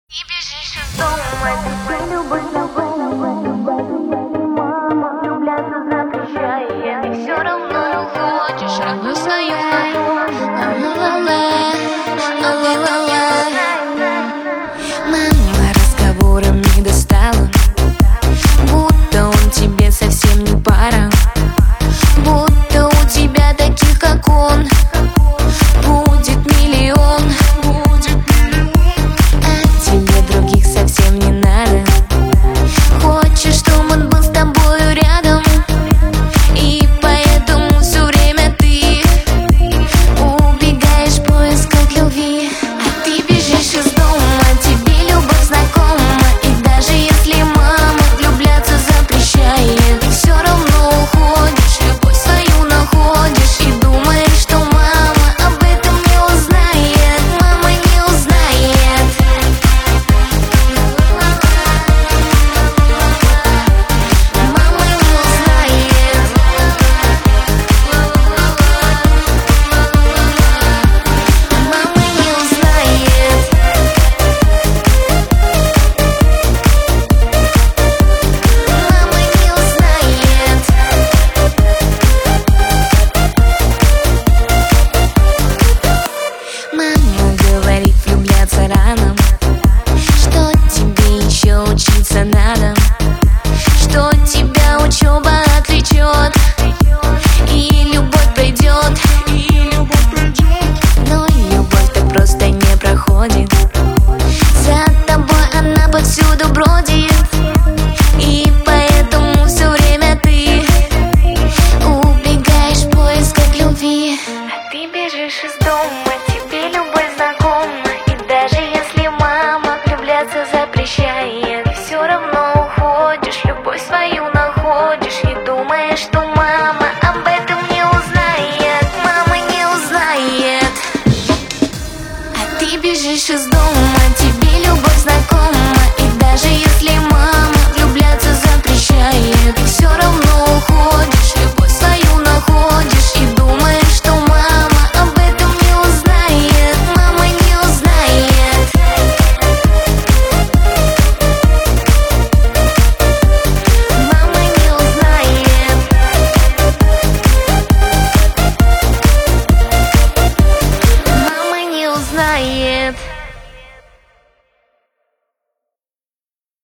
И бежишь из дома, тебе любовь знакома. Мама влюбляться запрещает, и все равно уходишь, родной свою. Мама разговором не достала, будто он тебе совсем не пара, будто у тебя таких, как он, будет миллион. А тебе других совсем не надо. Хочешь, чтобы он был с тобою рядом, и поэтому все время ты убегаешь в поисках любви. А ты бежишь из дома, тебе любовь знакома, и даже если мама влюбляться запрещает, ты все равно уходишь, любовь свою находишь, и думаешь, что мама об этом не узнает. Мама не узнает. Мама не узнает. Мама не узнает. Мама не узнает. Мама говорит, влюбляться рано, что тебе еще учиться надо, что тебя учеба отвлечет, и любовь пройдет. Но любовь-то просто не проходит, за тобой она повсюду бродит, и поэтому все время ты убегаешь в поисках любви. А ты бежишь из дома, тебе любовь знакома, и даже если мама влюбляться запрещает, ты все равно уходишь, любовь свою находишь, и думаешь, что мама об этом не узнает. Мама не узнает. А ты бежишь из дома, тебе любовь знакома, и даже если мама